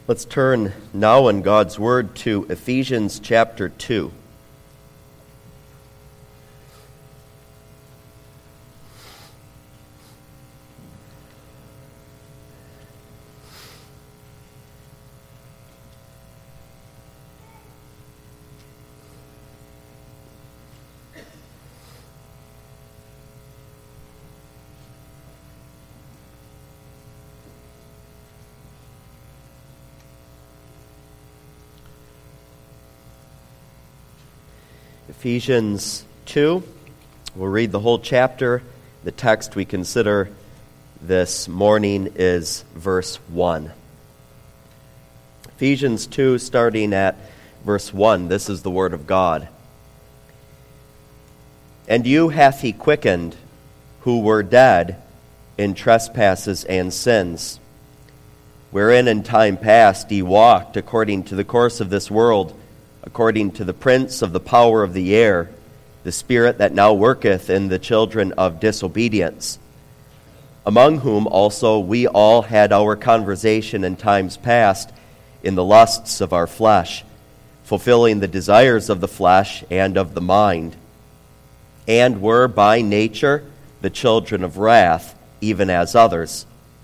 Let's turn now in God's Word to Ephesians chapter 2. Ephesians 2, we'll read the whole chapter. The text we consider this morning is verse 1. Ephesians 2, starting at verse 1, this is the word of God. And you hath he quickened, who were dead in trespasses and sins, wherein in time past ye walked according to the course of this world, according to the prince of the power of the air, the spirit that now worketh in the children of disobedience, among whom also we all had our conversation in times past in the lusts of our flesh, fulfilling the desires of the flesh and of the mind, and were by nature the children of wrath, even as others.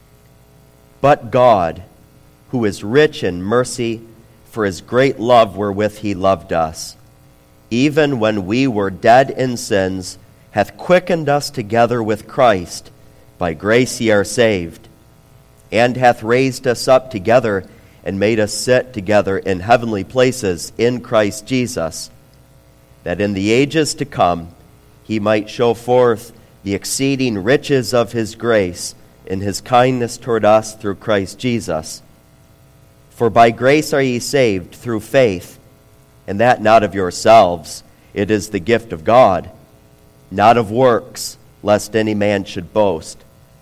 But God, who is rich in mercy, for his great love wherewith he loved us, even when we were dead in sins, hath quickened us together with Christ. By grace ye are saved, and hath raised us up together, and made us sit together in heavenly places in Christ Jesus, that in the ages to come he might show forth the exceeding riches of his grace in his kindness toward us through Christ Jesus. For by grace are ye saved through faith, and that not of yourselves. It is the gift of God, not of works, lest any man should boast.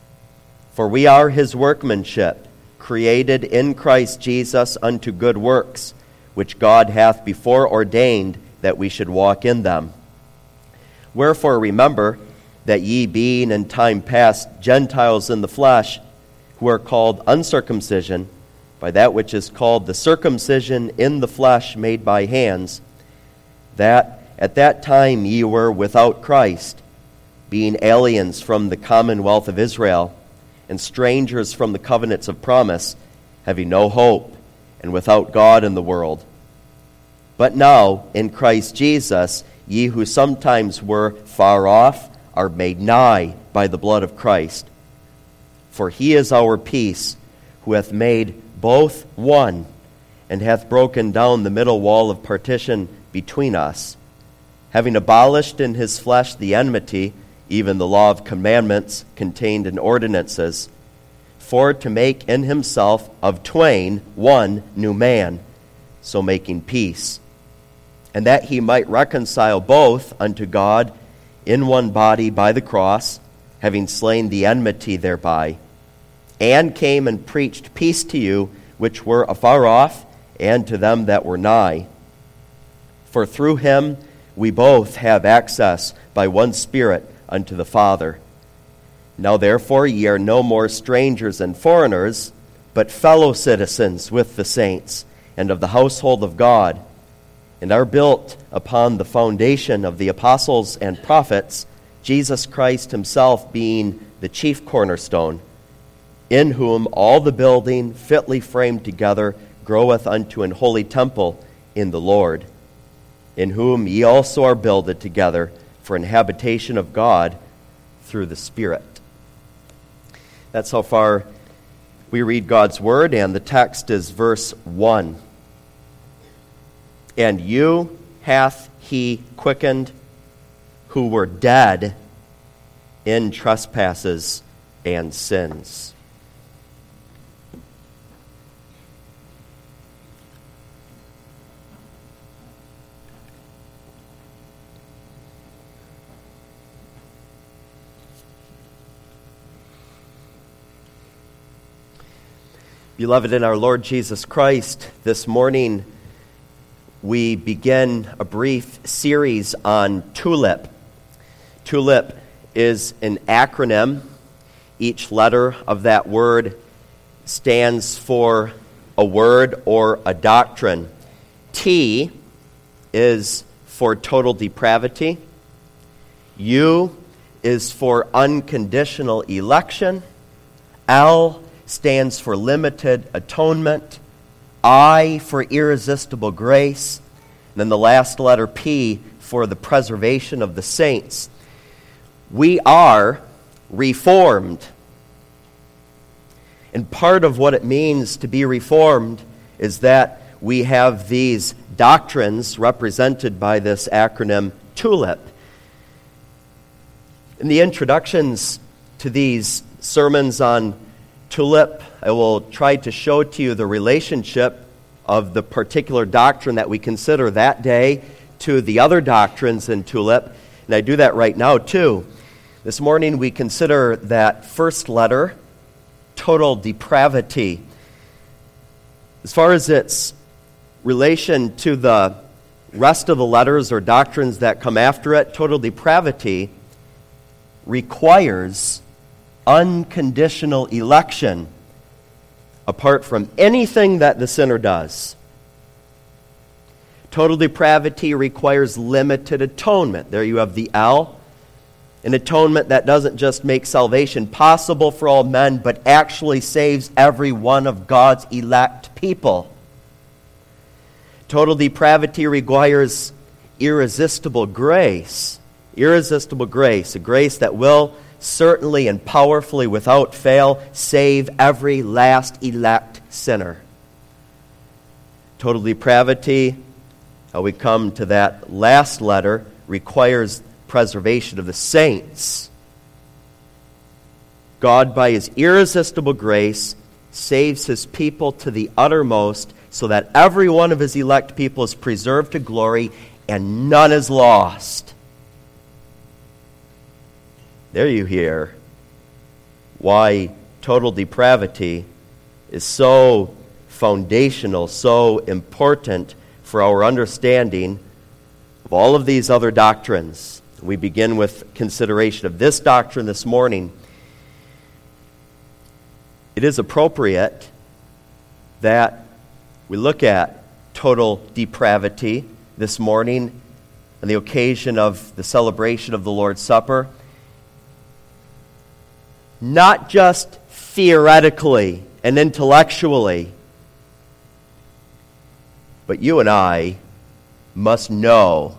For we are his workmanship, created in Christ Jesus unto good works, which God hath before ordained that we should walk in them. Wherefore remember that ye being in time past Gentiles in the flesh, who are called uncircumcision, by that which is called the circumcision in the flesh made by hands, that at that time ye were without Christ, being aliens from the commonwealth of Israel, and strangers from the covenants of promise, having no hope, and without God in the world. But now, in Christ Jesus, ye who sometimes were far off are made nigh by the blood of Christ. For he is our peace, who hath made both one, and hath broken down the middle wall of partition between us, having abolished in his flesh the enmity, even the law of commandments contained in ordinances, for to make in himself of twain one new man, so making peace, and that he might reconcile both unto God in one body by the cross, having slain the enmity thereby, and came and preached peace to you which were afar off, and to them that were nigh. For through him we both have access by one Spirit unto the Father. Now therefore ye are no more strangers and foreigners, but fellow citizens with the saints, and of the household of God, and are built upon the foundation of the apostles and prophets, Jesus Christ himself being the chief cornerstone, in whom all the building fitly framed together groweth unto an holy temple in the Lord, in whom ye also are builded together for an habitation of God through the Spirit. That's how far we read God's word, and the text is verse 1. And you hath he quickened, who were dead in trespasses and sins. Beloved in our Lord Jesus Christ, this morning we begin a brief series on TULIP. TULIP is an acronym. Each letter of that word stands for a word, or a doctrine. T is for total depravity. U is for unconditional election. L stands for limited atonement. I for irresistible grace. And then the last letter, P, for the preservation of the saints. We are reformed. And part of what it means to be reformed is that we have these doctrines represented by this acronym TULIP. In the introductions to these sermons on TULIP, I will try to show to you the relationship of the particular doctrine that we consider that day to the other doctrines in TULIP, and I do that right now too. This morning we consider that first letter, total depravity. As far as its relation to the rest of the letters or doctrines that come after it, total depravity requires unconditional election apart from anything that the sinner does. Total depravity requires limited atonement. There you have the L. An atonement that doesn't just make salvation possible for all men, but actually saves every one of God's elect people. Total depravity requires irresistible grace. Irresistible grace, a grace that will certainly and powerfully, without fail, save every last elect sinner. Total depravity, how we come to that last letter, requires preservation of the saints. God, by His irresistible grace, saves His people to the uttermost, so that every one of His elect people is preserved to glory, and none is lost. There you hear why total depravity is so foundational, so important for our understanding of all of these other doctrines. We begin with consideration of this doctrine this morning. It is appropriate that we look at total depravity this morning on the occasion of the celebration of the Lord's Supper, not just theoretically and intellectually, but you and I must know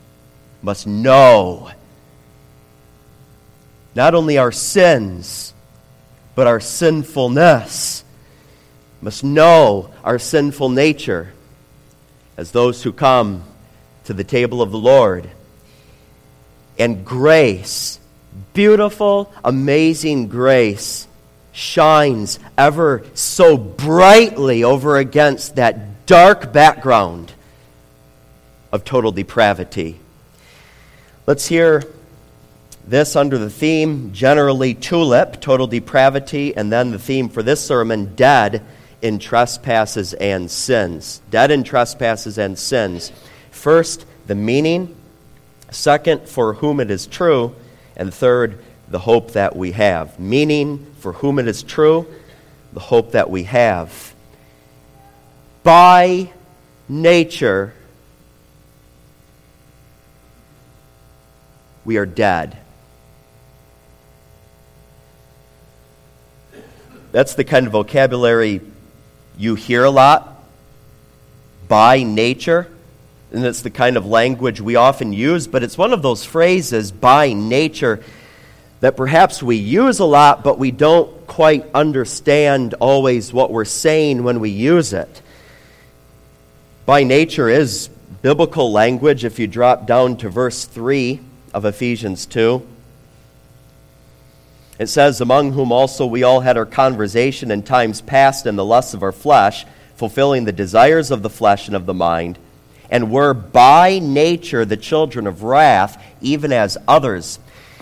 not only our sins, but our sinfulness. Must know our sinful nature as those who come to the table of the Lord. And grace, beautiful, amazing grace, shines ever so brightly over against that dark background of total depravity. Let's hear this under the theme, generally TULIP, total depravity, and then the theme for this sermon, dead in trespasses and sins. Dead in trespasses and sins. First, the meaning. Second, for whom it is true. And third, the hope that we have. Meaning, for whom it is true, the hope that we have. By nature, we are dead. That's the kind of vocabulary you hear a lot. By nature. And it's the kind of language we often use, but it's one of those phrases, by nature, that perhaps we use a lot, but we don't quite understand always what we're saying when we use it. By nature is biblical language. If you drop down to verse 3 of Ephesians 2, it says, among whom also we all had our conversation in times past in the lusts of our flesh, fulfilling the desires of the flesh and of the mind, and were by nature the children of wrath, even as others.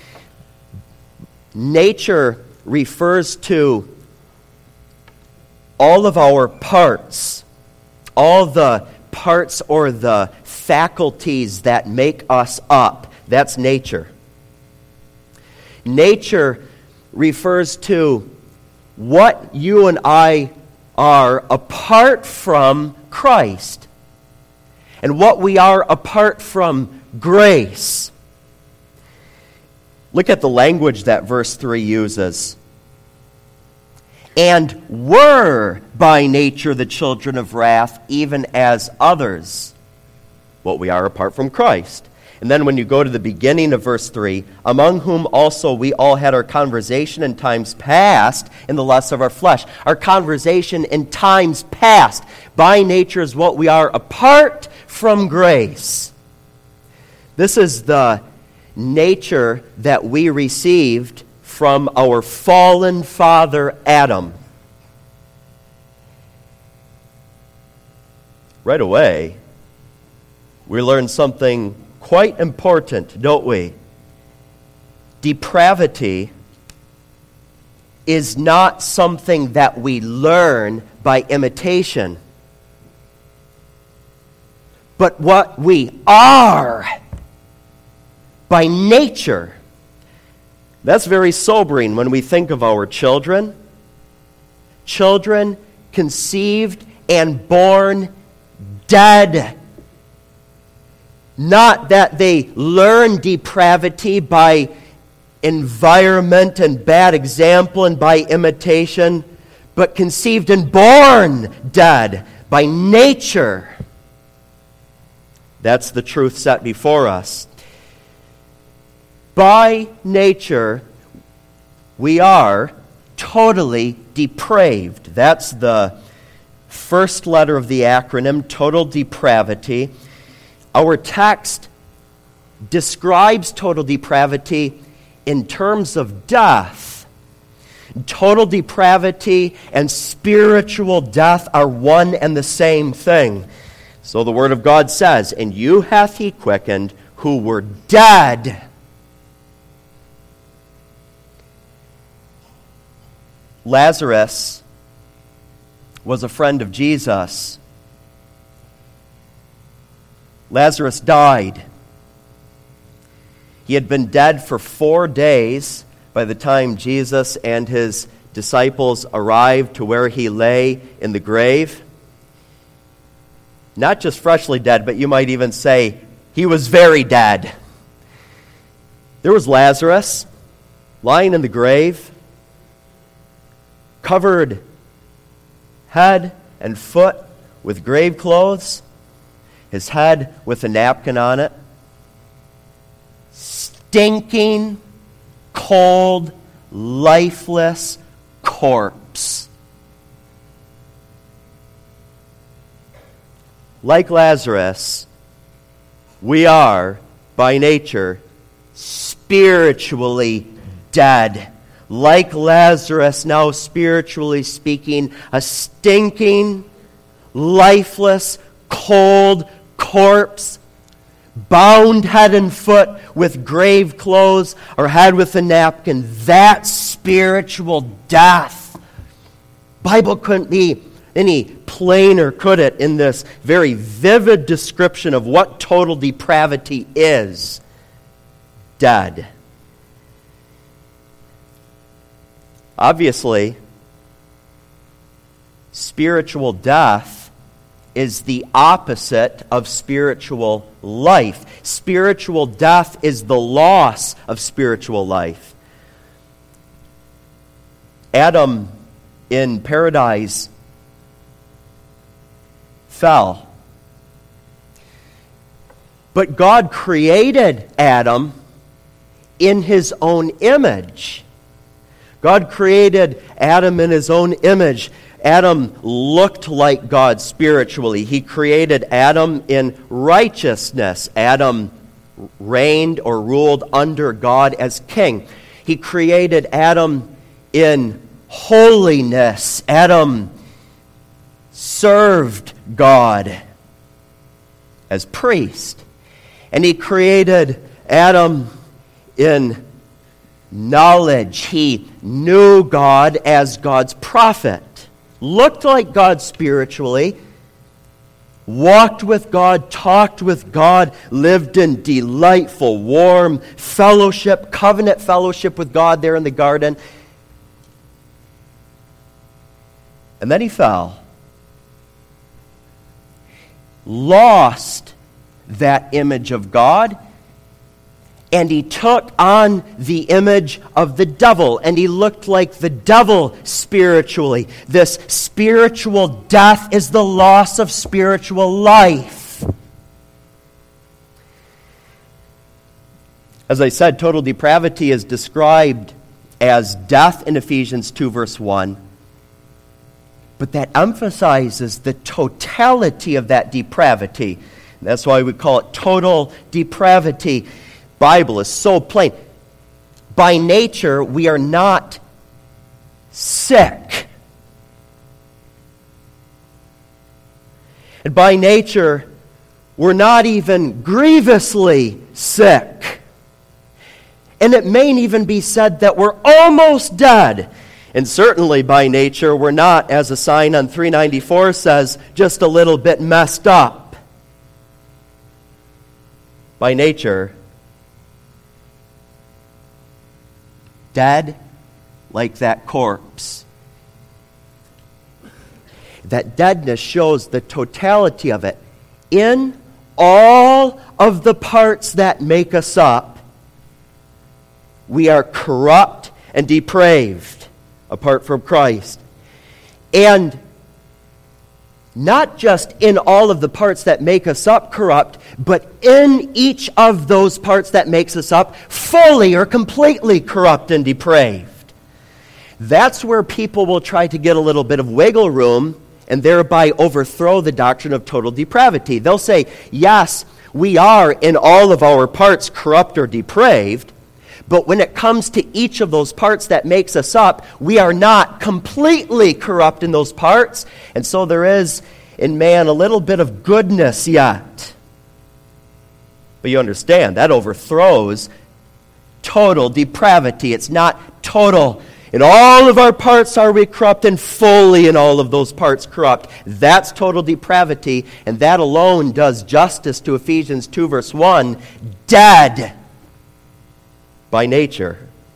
Nature refers to all of our parts, all the parts or the faculties that make us up. That's nature. Nature refers to what you and I are apart from Christ, and what we are apart from grace. Look at the language that verse 3 uses. And were by nature the children of wrath, even as others. What we are apart from Christ. And then when you go to the beginning of verse 3, among whom also we all had our conversation in times past in the lusts of our flesh. Our conversation in times past by nature is what we are apart from grace. This is the nature that we received from our fallen father Adam. Right away, we learn something quite important, don't we? Depravity is not something that we learn by imitation, but what we are by nature. That's very sobering when we think of our children. Children conceived and born dead. Not that they learn depravity by environment and bad example and by imitation, but conceived and born dead by nature. That's the truth set before us. By nature, we are totally depraved. That's the first letter of the acronym, total depravity. Our text describes total depravity in terms of death. Total depravity and spiritual death are one and the same thing. So the Word of God says, and you hath he quickened who were dead. Lazarus was a friend of Jesus. Lazarus died. He had been dead for 4 days by the time Jesus and his disciples arrived to where he lay in the grave. Not just freshly dead, but you might even say he was very dead. There was Lazarus lying in the grave, covered head and foot with grave clothes, his head with a napkin on it, stinking, cold, lifeless corpse. Like Lazarus, we are, by nature, spiritually dead. Like Lazarus, now spiritually speaking, a stinking, lifeless, cold corpse, bound head and foot with grave clothes or head with a napkin. That's spiritual death. Bible couldn't be any plainer, could it, in this very vivid description of what total depravity is. Dead. Obviously, spiritual death is the opposite of spiritual life. Spiritual death is the loss of spiritual life. Adam in paradise fell. But God created Adam in his own image. God created Adam in his own image. Adam looked like God spiritually. He created Adam in righteousness. Adam reigned or ruled under God as king. He created Adam in holiness. Adam served God as priest. And he created Adam in knowledge. He knew God as God's prophet. Looked like God spiritually, walked with God, talked with God, lived in delightful, warm fellowship, covenant fellowship with God there in the garden. And then he fell. Lost that image of God, and he took on the image of the devil, and he looked like the devil spiritually. This spiritual death is the loss of spiritual life. As I said, total depravity is described as death in Ephesians 2, verse 1. But that emphasizes the totality of that depravity. That's why we call it total depravity. Bible is so plain. By nature, we are not sick. And by nature, we're not even grievously sick. And it may even be said that we're almost dead. And certainly by nature, we're not, as a sign on 394 says, just a little bit messed up. By nature, dead like that corpse. That deadness shows the totality of it. In all of the parts that make us up, we are corrupt and depraved apart from Christ. And not just in all of the parts that make us up corrupt, but in each of those parts that makes us up fully or completely corrupt and depraved. That's where people will try to get a little bit of wiggle room and thereby overthrow the doctrine of total depravity. They'll say, yes, we are in all of our parts corrupt or depraved, but when it comes to each of those parts that makes us up, we are not completely corrupt in those parts. And so there is in man a little bit of goodness yet. But you understand, that overthrows total depravity. It's not total. In all of our parts are we corrupt, and fully in all of those parts corrupt. That's total depravity, and that alone does justice to Ephesians 2, verse 1, dead by nature.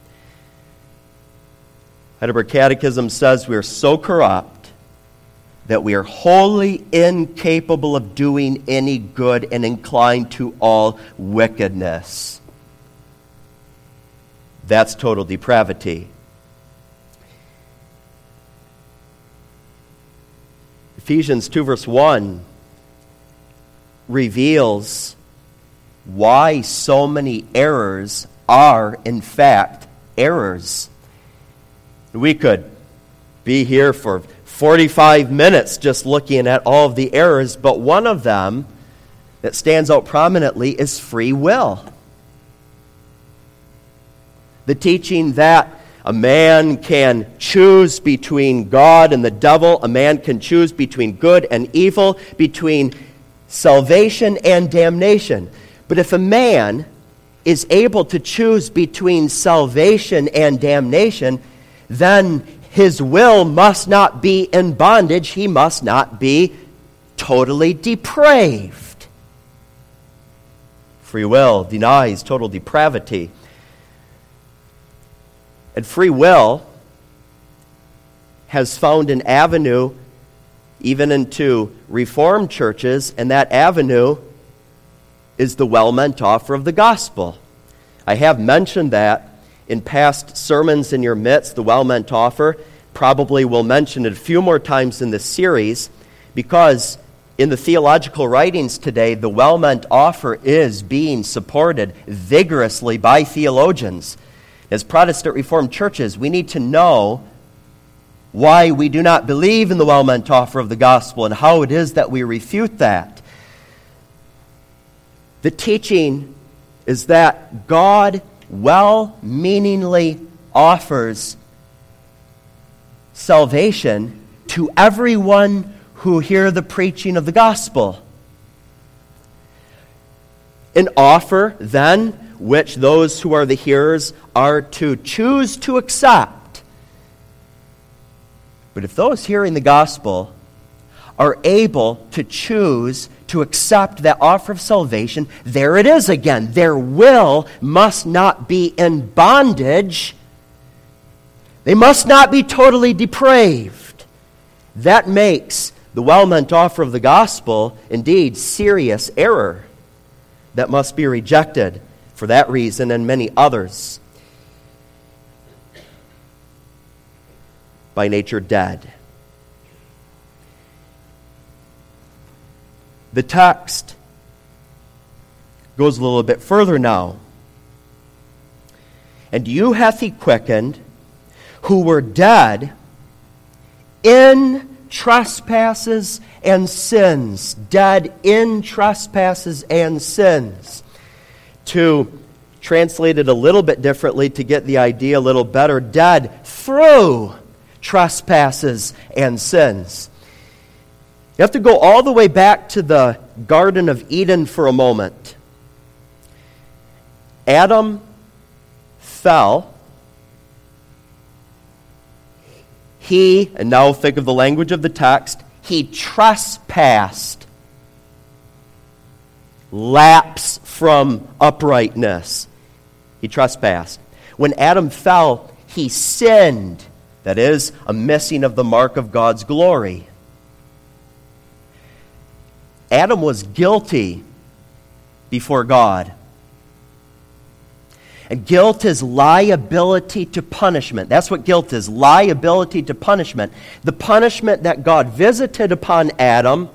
Heidelberg Catechism says we are so corrupt that we are wholly incapable of doing any good and inclined to all wickedness. That's total depravity. Ephesians 2 verse 1 reveals why so many errors are, in fact, errors. We could be here for 45 minutes just looking at all of the errors, but one of them that stands out prominently is free will. The teaching that a man can choose between God and the devil, a man can choose between good and evil, between salvation and damnation. But if a man is able to choose between salvation and damnation, then his will must not be in bondage. He must not be totally depraved. Free will denies total depravity. And free will has found an avenue even into Reformed churches, and that avenue is the well-meant offer of the gospel. I have mentioned that in past sermons in your midst, the well-meant offer. Probably will mention it a few more times in this series, because in the theological writings today, the well-meant offer is being supported vigorously by theologians. As Protestant Reformed churches, we need to know why we do not believe in the well-meant offer of the gospel and how it is that we refute that. The teaching is that God well-meaningly offers salvation to everyone who hear the preaching of the gospel. An offer, then, which those who are the hearers are to choose to accept. But if those hearing the gospel are able to choose to accept that offer of salvation, there it is again. Their will must not be in bondage. They must not be totally depraved. that makes the well-meant offer of the gospel indeed serious error that must be rejected for that reason and many others. By nature dead. The text goes a little bit further now. And you hath he quickened, who were dead in trespasses and sins. Dead in trespasses and sins. To translate it a little bit differently to get the idea a little better, dead through trespasses and sins. You have to go all the way back to the Garden of Eden for a moment. Adam fell. He, and now think of the language of the text, he trespassed. Lapse from uprightness. He trespassed. When Adam fell, he sinned. That is, a missing of the mark of God's glory. Adam was guilty before God. And guilt is liability to punishment. That's what guilt is, liability to punishment. The punishment that God visited upon Adam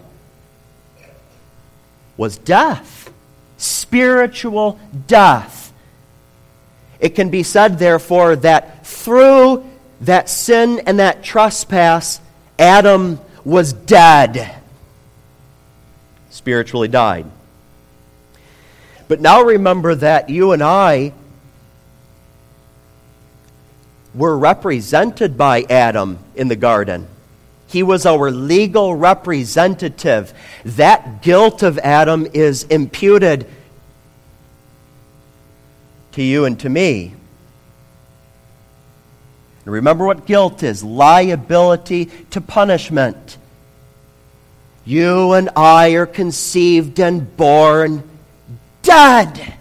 was death, spiritual death. It can be said, therefore, that through that sin and that trespass, Adam was dead, spiritually died. But now remember that you and I were represented by Adam in the garden. He was our legal representative. That guilt of Adam is imputed to you and to me. And remember what guilt is: liability to punishment. You and I are conceived and born dead.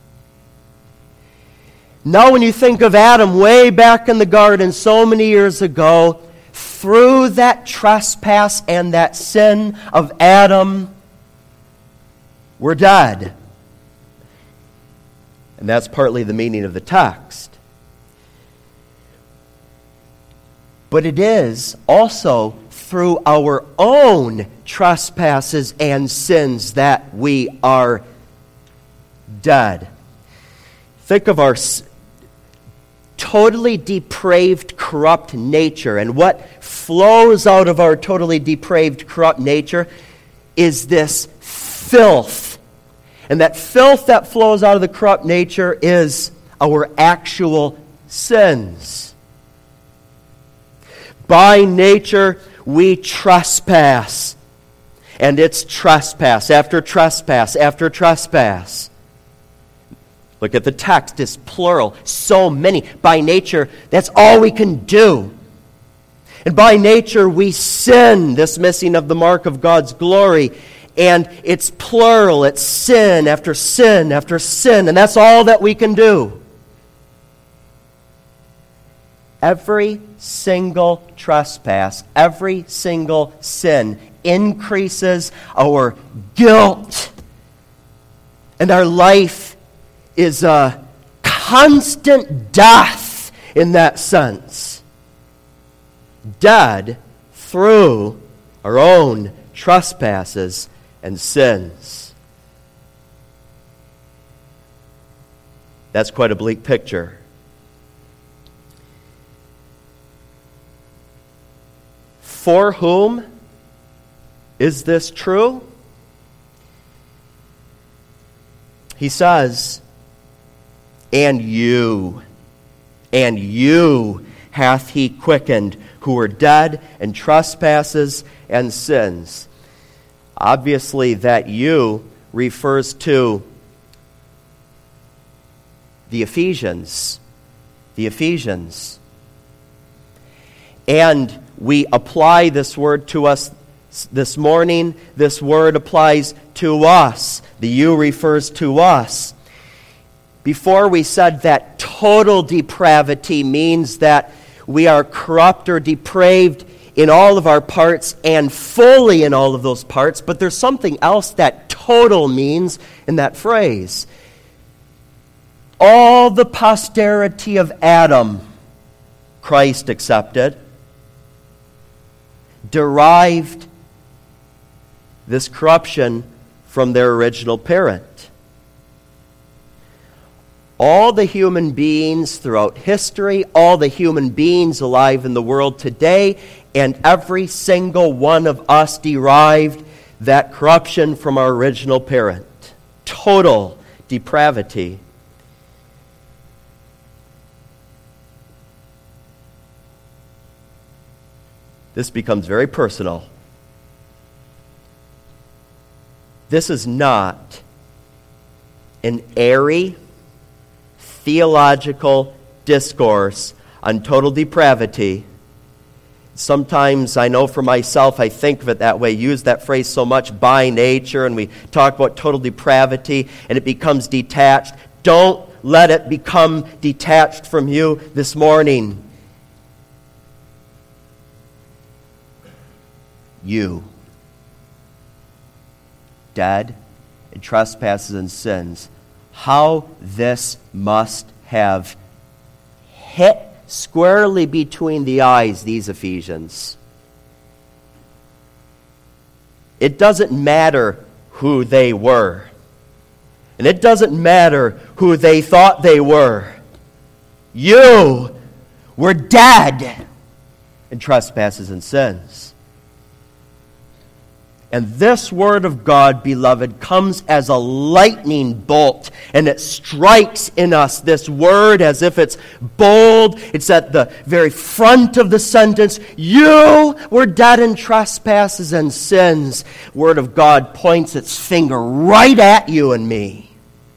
Now when you think of Adam way back in the garden so many years ago, through that trespass and that sin of Adam, we're dead. And that's partly the meaning of the text. But it is also through our own trespasses and sins that we are dead. Think of our totally depraved, corrupt nature. And what flows out of our totally depraved, corrupt nature is this filth. And that filth that flows out of the corrupt nature is our actual sins. By nature, we trespass. And it's trespass after trespass after trespass. Look at the text, it's plural. So many. By nature, that's all we can do. And by nature, we sin, this missing of the mark of God's glory. And it's plural, it's sin after sin after sin. And that's all that we can do. Every single trespass, every single sin increases our guilt. And our life is a constant death in that sense. Dead through our own trespasses and sins. That's quite a bleak picture. For whom is this true? He says, and you hath he quickened, who were dead in trespasses and sins. Obviously, that you refers to the Ephesians. The Ephesians. And we apply this word to us this morning. This word applies to us. The you refers to us. Before we said that total depravity means that we are corrupt or depraved in all of our parts and fully in all of those parts, but there's something else that total means in that phrase. All the posterity of Adam, Christ accepted, derived this corruption from their original parent. All the human beings throughout history, all the human beings alive in the world today, and every single one of us derived that corruption from our original parent. Total depravity. This becomes very personal. This is not an airy, theological discourse on total depravity. Sometimes, I know for myself, I think of it that way, use that phrase so much, by nature, and we talk about total depravity, and it becomes detached. Don't let it become detached from you this morning. You, dead in trespasses and sins, how this must have hit squarely between the eyes, these Ephesians. It doesn't matter who they were. And it doesn't matter who they thought they were. You were dead in trespasses and sins. And this word of God, beloved, comes as a lightning bolt, and it strikes in us this word as if it's bold. It's at the very front of the sentence. You were dead in trespasses and sins. Word of God points its finger right at you and me.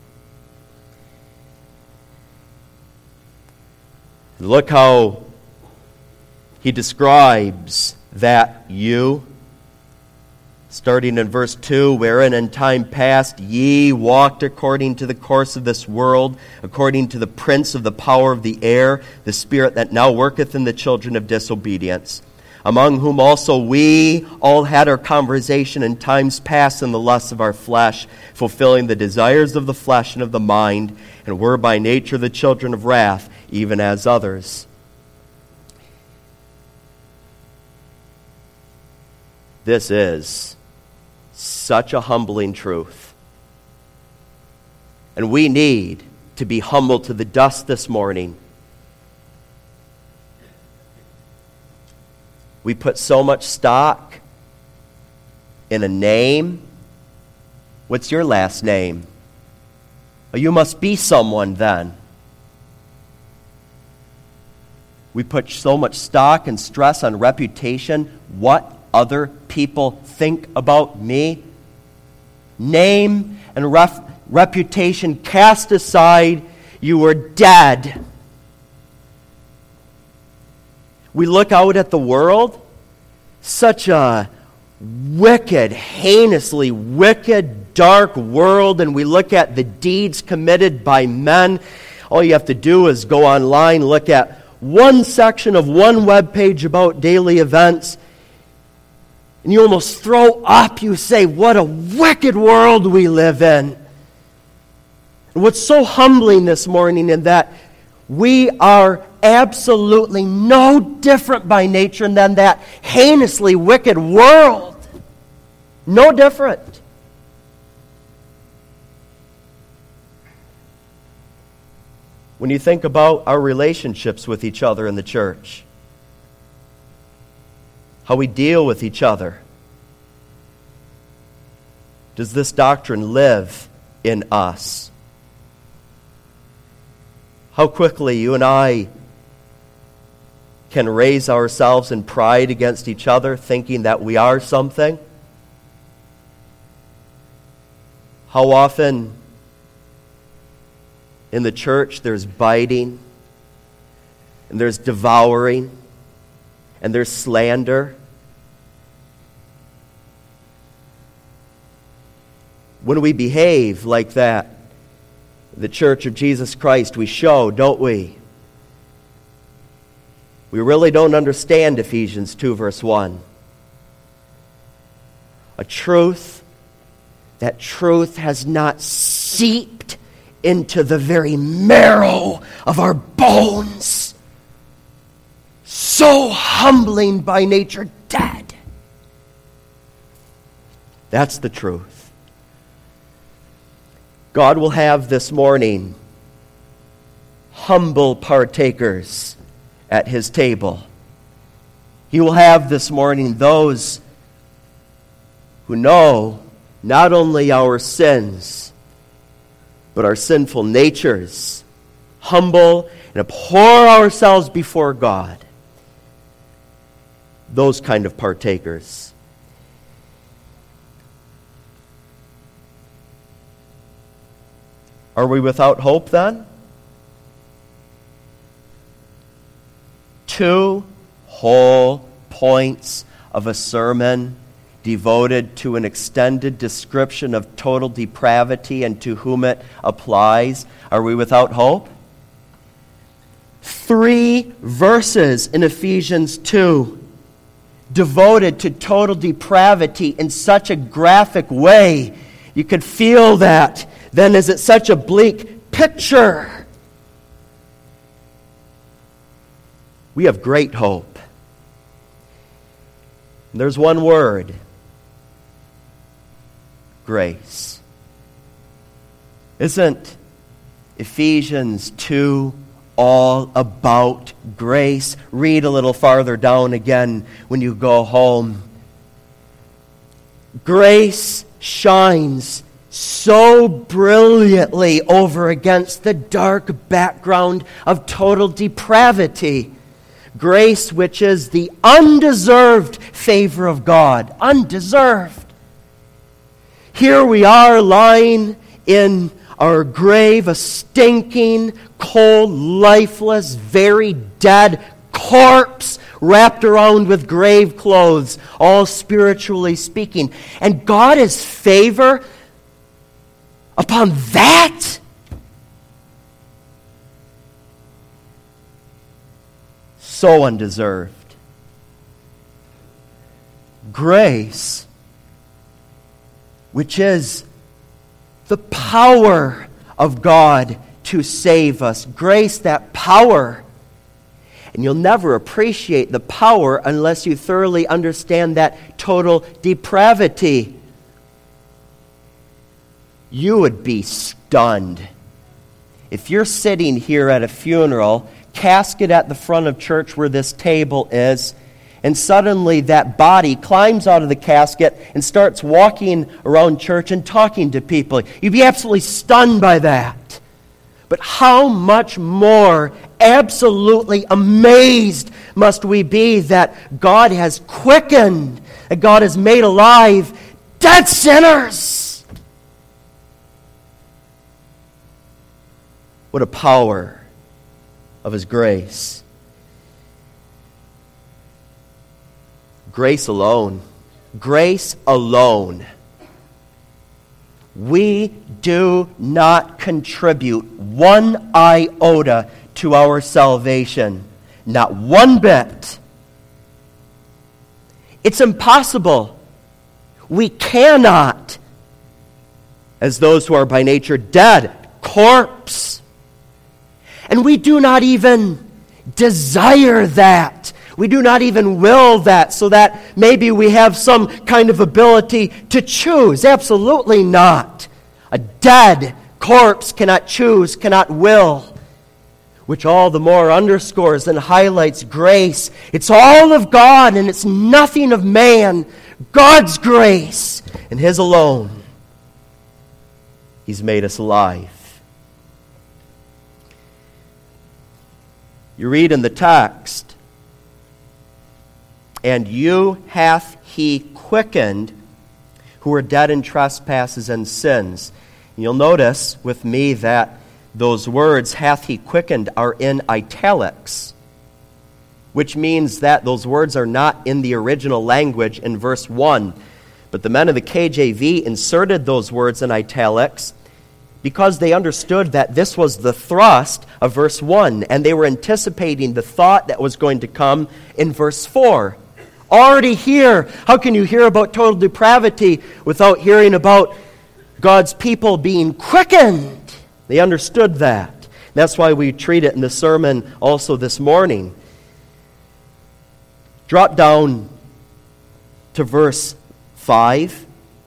Look how he describes that you. Starting in verse 2, wherein in time past ye walked according to the course of this world, according to the prince of the power of the air, the spirit that now worketh in the children of disobedience, among whom also we all had our conversation in times past in the lusts of our flesh, fulfilling the desires of the flesh and of the mind, and were by nature the children of wrath, even as others. This is such a humbling truth. And we need to be humbled to the dust this morning. We put so much stock in a name. What's your last name? Well, you must be someone then. We put so much stock and stress on reputation. What other people think about me? Name and reputation cast aside, you were dead. We look out at the world, such a wicked, heinously wicked, dark world, and we look at the deeds committed by men. All you have to do is go online, look at one section of one web page about daily events, and you almost throw up. You say, what a wicked world we live in. And what's so humbling this morning in that we are absolutely no different by nature than that heinously wicked world. No different. When you think about our relationships with each other in the church, how we deal with each other, does this doctrine live in us? How quickly you and I can raise ourselves in pride against each other, thinking that we are something. How often in the church there's biting, and there's devouring, and there's slander. When we behave like that, the Church of Jesus Christ, we show, don't we, we really don't understand Ephesians 2, verse 1. A truth, that truth has not seeped into the very marrow of our bones. So humbling by nature, dead. That's the truth. God will have this morning humble partakers at his table. He will have this morning those who know not only our sins, but our sinful natures, humble and abhor ourselves before God. Those kind of partakers. Are we without hope then? 2 whole points of a sermon devoted to an extended description of total depravity and to whom it applies. Are we without hope? 3 verses in Ephesians 2 devoted to total depravity in such a graphic way. You could feel that. Then is it such a bleak picture? We have great hope. There's one word. Grace. Isn't Ephesians 2 all about grace? Read a little farther down again when you go home. Grace shines so brilliantly over against the dark background of total depravity. Grace, which is the undeserved favor of God. Undeserved. Here we are lying in our grave, a stinking, cold, lifeless, very dead corpse wrapped around with grave clothes, all spiritually speaking. And God is favor upon that? So undeserved. Grace, which is the power of God to save us. Grace, that power. And you'll never appreciate the power unless you thoroughly understand that total depravity. You would be stunned if you're sitting here at a funeral, casket at the front of church where this table is, and suddenly that body climbs out of the casket and starts walking around church and talking to people. You'd be absolutely stunned by that. But how much more absolutely amazed must we be that God has quickened, that God has made alive dead sinners? What a power of His grace. Grace alone. Grace alone. We do not contribute one iota to our salvation. Not one bit. It's impossible. We cannot, as those who are by nature dead, corpse. And we do not even desire that. We do not even will that so that maybe we have some kind of ability to choose. Absolutely not. A dead corpse cannot choose, cannot will. Which all the more underscores and highlights grace. It's all of God and it's nothing of man. God's grace and His alone. He's made us alive. You read in the text, and you hath He quickened who were dead in trespasses and sins. And you'll notice with me that those words, hath He quickened, are in italics, which means that those words are not in the original language in verse 1. But the men of the KJV inserted those words in italics Because they understood that this was the thrust of verse 1, and they were anticipating the thought that was going to come in verse 4. Already here, how can you hear about total depravity without hearing about God's people being quickened? They understood that. That's why we treat it in the sermon also this morning. Drop down to verse 5.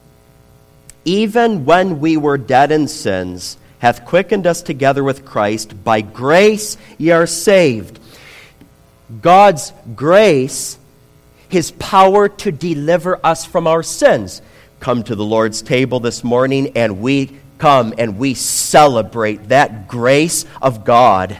Even when we were dead in sins, hath quickened us together with Christ. By grace ye are saved. God's grace, His power to deliver us from our sins. Come to the Lord's table this morning, and we come and we celebrate that grace of God.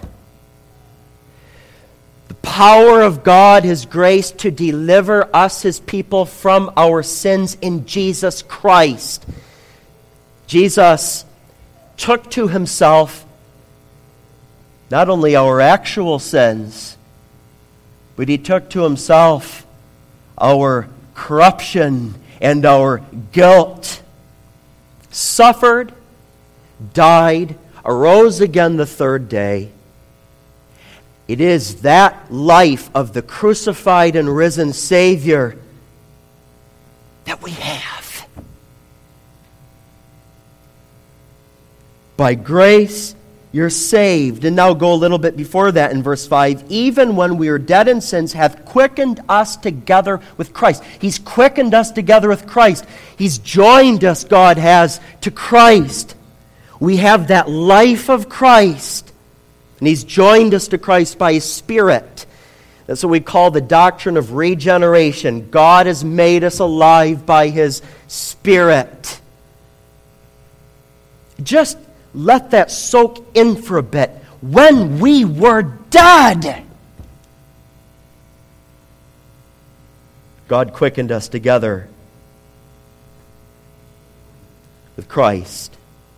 The power of God, His grace to deliver us, His people, from our sins in Jesus Christ. Jesus took to Himself not only our actual sins, but He took to Himself our corruption and our guilt. Suffered, died, arose again the third day. It is that life of the crucified and risen Savior that we have. By grace, you're saved. And now go a little bit before that in verse 5. Even when we were dead in sins, hath quickened us together with Christ. He's quickened us together with Christ. He's joined us, God has, to Christ. We have that life of Christ. And He's joined us to Christ by His Spirit. That's what we call the doctrine of regeneration. God has made us alive by His Spirit. Just let that soak in for a bit. When we were dead, God quickened us together with Christ.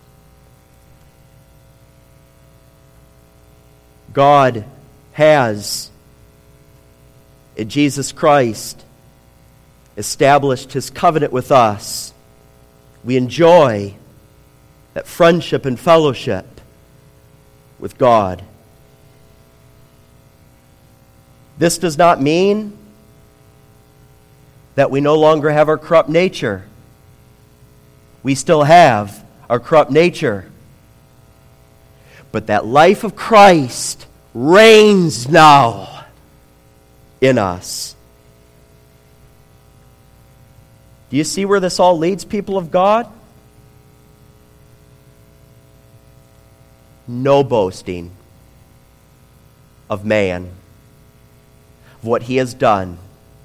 God has, in Jesus Christ, established His covenant with us. We enjoy that friendship and fellowship with God. This does not mean that we no longer have our corrupt nature. We still have our corrupt nature. But that life of Christ reigns now in us. Do you see where this all leads, people of God? No boasting of man, of what he has done.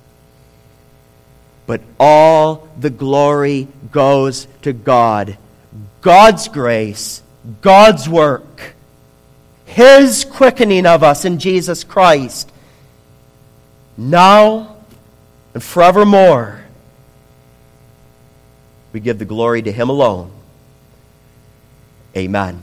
But all the glory goes to God. God's grace, God's work, His quickening of us in Jesus Christ, now and forevermore. We give the glory to Him alone. Amen.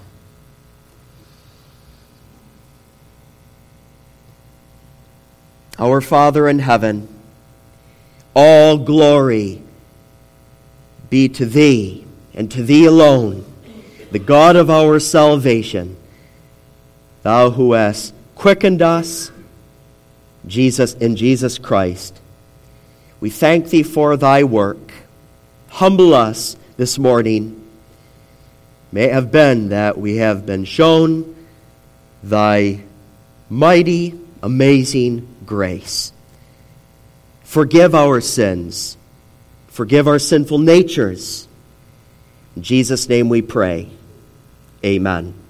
Our Father in heaven, all glory be to Thee and to Thee alone, the God of our salvation. Thou who hast quickened us in Jesus Christ. We thank Thee for Thy work. Humble us this morning. May it have been that we have been shown Thy mighty, amazing grace. Forgive our sins. Forgive our sinful natures. In Jesus' name we pray. Amen.